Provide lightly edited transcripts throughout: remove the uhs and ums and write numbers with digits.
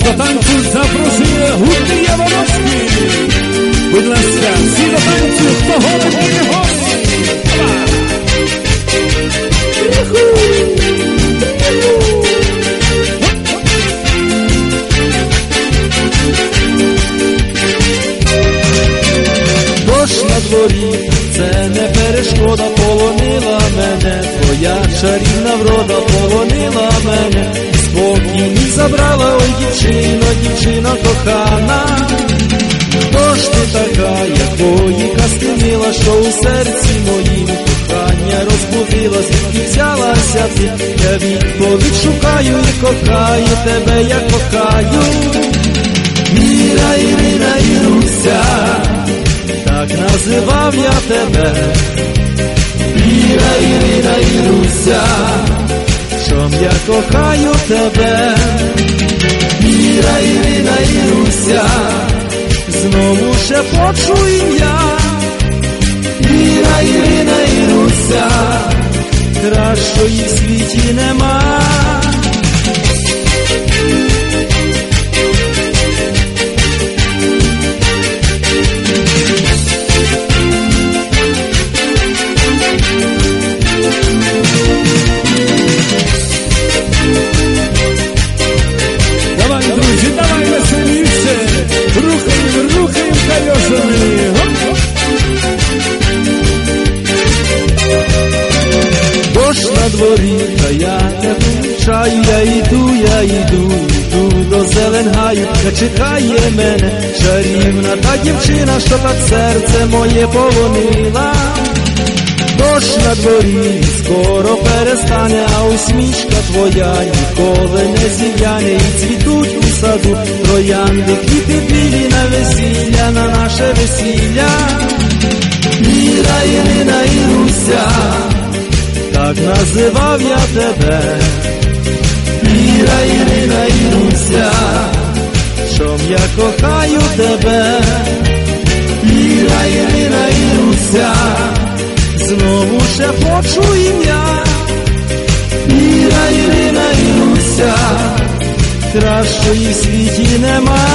до танцю запрошує гурт Яворовський. Будь ласка, всі до танцю, хто голий, не голий. Дощ на дворі, це не перешкода, полонила мене, твоя чарівна врода полонила мене, спокій мій забрала, ой, дівчино, дівчина кохана. Хто ж ти така, якої казки мила, що у серці моїм кохання розбудила, звідки взялася ти, я відповідь шукаю і кохаю тебе, я кохаю. Іра, Ірина, Іруся, так називав я тебе. Іра, Ірина, Іруся, чом я кохаю тебе. Іра, Ірина, Іруся, знову шепочу ім'я. Іра, Ірина, Іруся, кращої в світі нема. Давай, друзі, давай веселіше, рухаємо, рухаємо колесами. Дощ на дворі, та я не помічаю, я йду до Зеленгаю, та чекає мене чарівна та дівчина, що так серце моє полонила. Дощ на дворі скоро перестане, а усмішка твоя ніколи не зів'яне, і цвітуть у саду троянди, квіти білі на весілля, на наше весілля. Іра, Ірина, Іруся, так називав я тебе. Іра, Ірина, Іруся, чом я кохаю тебе. Іра, Ірина, Іруся, знову шепочу ім'я. Іра, Ірина, Іруся, кращої в світі нема.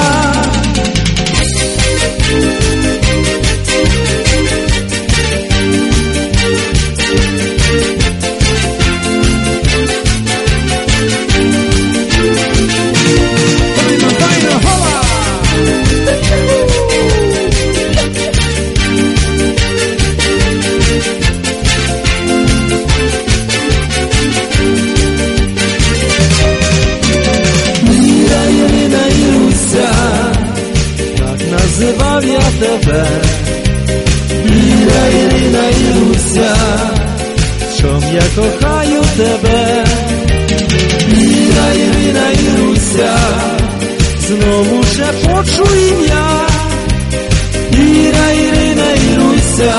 Називав я тебе. Іра, Ірина, Іруся, чом я кохаю тебе. Іра, Ірина, Іруся, знову шепочу ім'я. Іра, Ірина, Іруся,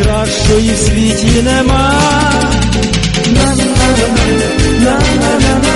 кращої в світі нема. На-на-на-на-на-на-на-на.